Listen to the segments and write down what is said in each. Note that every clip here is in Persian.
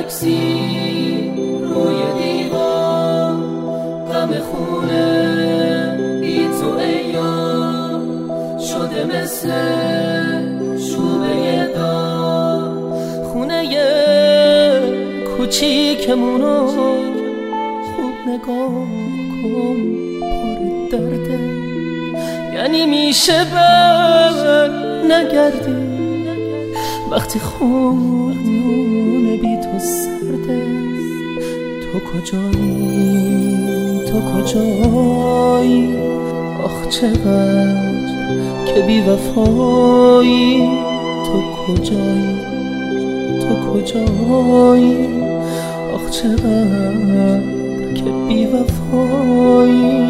عکسی روی دیوار، غم خونه بی تو ایام شده مثل شوبه دار. خونه کوچیکمونو خوب نگاه کن، پر درده، یعنی میشه بر نگردی وقتی خونه بی تو سرده. تو کجایی آخ چقدر که بی وفایی. تو کجایی آخ چقدر که بی وفایی.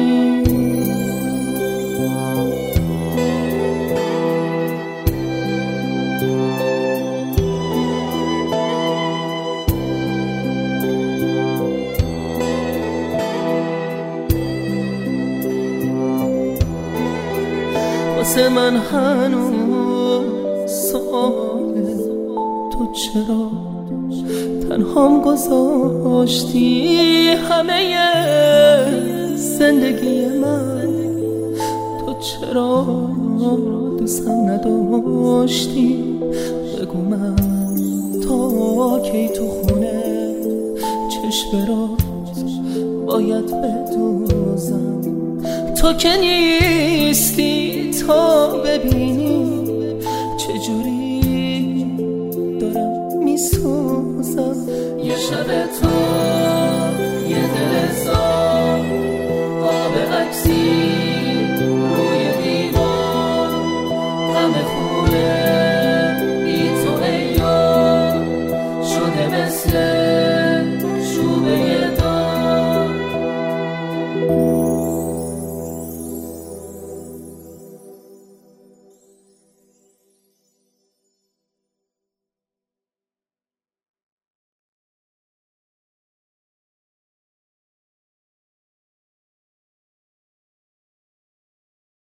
واسه من هنوز سؤاله تو چرا تنهام گذاشتی همه زندگی من. تو چرا دوستم نداشتی بگو من تا کی تو خونه چشم راست باید بدوزم. تو که نیستی تا ببینی چجوری دارم میسوزم. یه شب تو